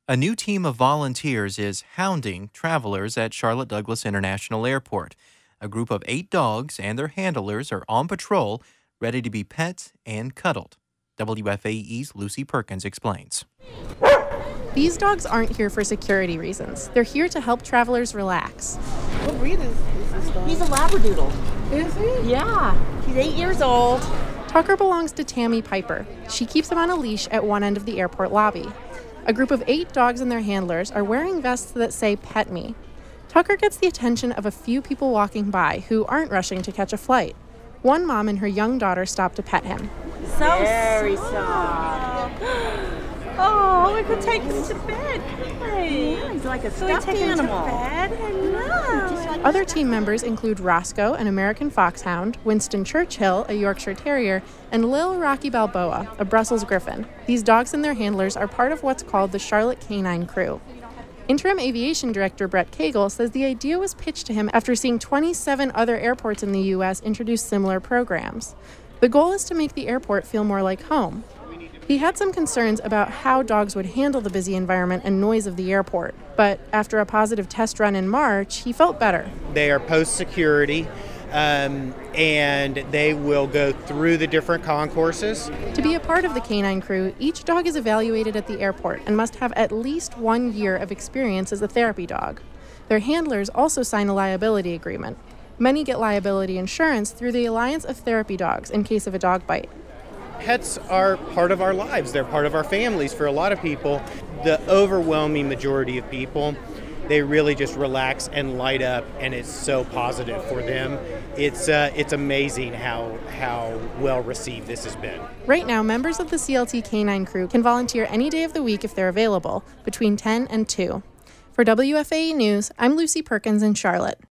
A new team of volunteers is hounding travelers at Charlotte Douglas International Airport. A group of 8 dogs and their handlers are on patrol, ready to be pet and cuddled. WFAE's Lucy Perkins explains. These dogs aren't here for security reasons. They're here to help travelers relax. What breed is this dog? He's a Labradoodle. Is he? Yeah, he's 8 years old. Tucker belongs to Tammy Piper. She keeps him on a leash at one end of the airport lobby. A group of 8 dogs and their handlers are wearing vests that say "Pet Me." Tucker gets the attention of a few people walking by who aren't rushing to catch a flight. One mom and her young daughter stop to pet him. So very soft. Oh, we could take him to bed. Yeah, he's like a stuffed animal. I know. Other team members include Roscoe, an American foxhound, Winston Churchill, a Yorkshire Terrier, and Lil Rocky Balboa, a Brussels Griffon. These dogs and their handlers are part of what's called the Charlotte Canine Crew. Interim Aviation Director Brett Cagle says the idea was pitched to him after seeing 27 other airports in the U.S. introduce similar programs. The goal is to make the airport feel more like home. He had some concerns about how dogs would handle the busy environment and noise of the airport, but after a positive test run in March, he felt better. They are post-security, and they will go through the different concourses. To be a part of the Canine Crew, each dog is evaluated at the airport and must have at least 1 year of experience as a therapy dog. Their handlers also sign a liability agreement. Many get liability insurance through the Alliance of Therapy Dogs in case of a dog bite. Pets are part of our lives. They're part of our families. For a lot of people, the overwhelming majority of people, they really just relax and light up, and it's so positive for them. It's amazing how well received this has been. Right now, members of the CLT Canine Crew can volunteer any day of the week if they're available, between 10 and 2. For WFAE News, I'm Lucy Perkins in Charlotte.